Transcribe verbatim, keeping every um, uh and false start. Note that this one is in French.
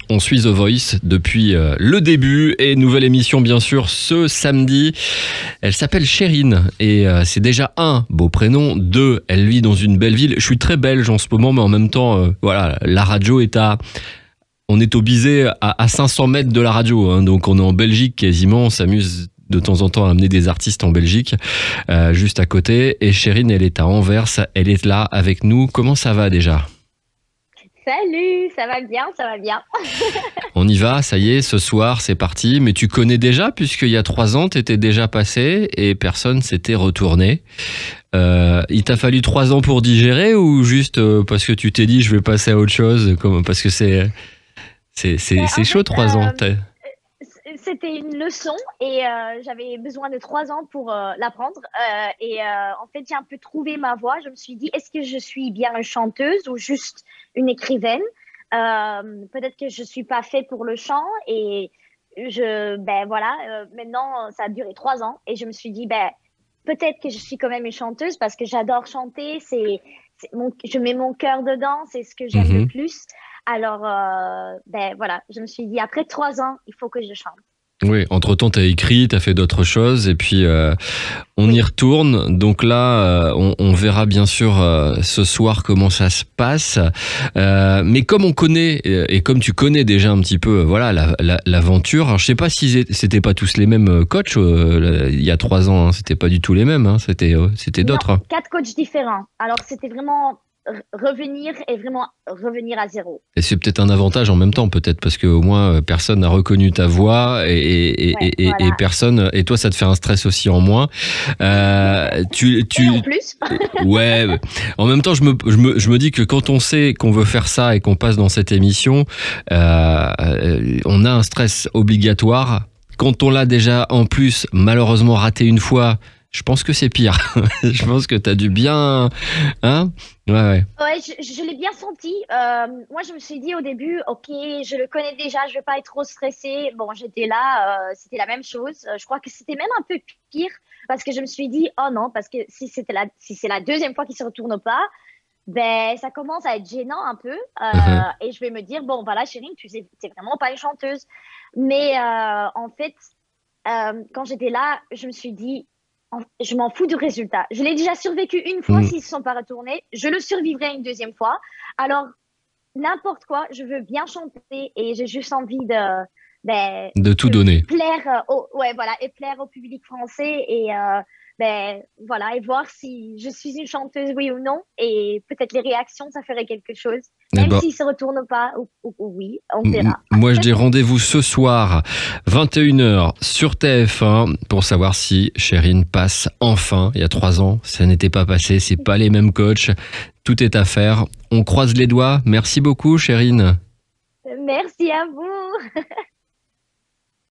On suit The Voice depuis euh, le début et nouvelle émission bien sûr ce samedi. Elle s'appelle Chérine et euh, c'est déjà un beau prénom. Deux, elle vit dans une belle ville. Je suis très belge en ce moment, mais en même temps, euh, voilà, la radio est à... On est au Bizet à, à cinq cents mètres de la radio, hein, donc on est en Belgique quasiment. On s'amuse de temps en temps à amener des artistes en Belgique, euh, juste à côté. Et Chérine, elle est à Anvers, elle est là avec nous. Comment ça va déjà ? Salut, ça va bien, ça va bien. On y va, ça y est, ce soir, c'est parti. Mais tu connais déjà, puisqu'il y a trois ans, tu étais déjà passé et personne s'était retourné. Euh, il t'a fallu trois ans pour digérer ou juste euh, parce que tu t'es dit je vais passer à autre chose, comme, parce que c'est, c'est, c'est, c'est chaud, fait, trois ans. Euh, c'était une leçon et euh, j'avais besoin de trois ans pour euh, l'apprendre. Euh, et euh, en fait, j'ai un peu trouvé ma voie. Je me suis dit, est-ce que je suis bien une chanteuse ou juste une écrivaine ? euh, Peut-être que je suis pas faite pour le chant. Et je, ben voilà, euh, maintenant, ça a duré trois ans. Et je me suis dit, ben peut-être que je suis quand même une chanteuse parce que j'adore chanter. C'est, c'est mon, je mets mon cœur dedans. C'est ce que j'aime mmh. le plus. Alors, euh, ben voilà, je me suis dit, après trois ans, il faut que je chante. Oui, entre-temps, tu as écrit, tu as fait d'autres choses et puis euh, on y retourne. Donc là, euh, on, on verra bien sûr euh, ce soir comment ça se passe. Euh, mais comme on connaît, et comme tu connais déjà un petit peu voilà, la, la, l'aventure, alors je sais pas si c'était pas tous les mêmes coachs euh, il y a trois ans, hein, c'était pas du tout les mêmes, hein, c'était, euh, c'était d'autres. Non, quatre coachs différents. Alors c'était vraiment... revenir et vraiment revenir à zéro. Et c'est peut-être un avantage en même temps, peut-être, parce qu'au moins personne n'a reconnu ta voix et, et, ouais, et, voilà. et personne, et toi ça te fait un stress aussi en moins. Euh, tu, tu, et en plus. Ouais, en même temps je me, je, me, je me dis que quand on sait qu'on veut faire ça et qu'on passe dans cette émission, euh, on a un stress obligatoire. Quand on l'a déjà en plus malheureusement raté une fois, je pense que c'est pire. Je pense que t'as dû bien... Hein ouais, ouais. Ouais, je, je l'ai bien senti. Euh, moi, je me suis dit au début, ok, je le connais déjà, je vais pas être trop stressée. Bon, j'étais là, euh, c'était la même chose. Je crois que c'était même un peu pire parce que je me suis dit, oh non, parce que si, c'était la, si c'est la deuxième fois qu'il se retourne pas, ben, ça commence à être gênant un peu. Euh, uh-huh. Et je vais me dire, bon, voilà, Chérine, tu sais, t'es vraiment pas une chanteuse. Mais euh, en fait, euh, quand j'étais là, je me suis dit, je m'en fous du résultat. Je l'ai déjà survécu une fois, mmh. s'ils ne se sont pas retournés. Je le survivrai une deuxième fois. Alors, n'importe quoi, je veux bien chanter et j'ai juste envie de... Ben, de tout donner. Plaire au, ouais, voilà, et plaire au public français et, euh, ben, voilà, et voir si je suis une chanteuse, oui ou non. Et peut-être les réactions, ça ferait quelque chose. Même ben, s'ils ne se retournent pas, ou, ou, ou oui, on verra. Moi, je dis rendez-vous ce soir, vingt et une heures, sur T F un, pour savoir si Chérine passe enfin. Il y a trois ans, ça n'était pas passé, c'est pas les mêmes coachs. Tout est à faire. On croise les doigts. Merci beaucoup, Chérine. Merci à vous.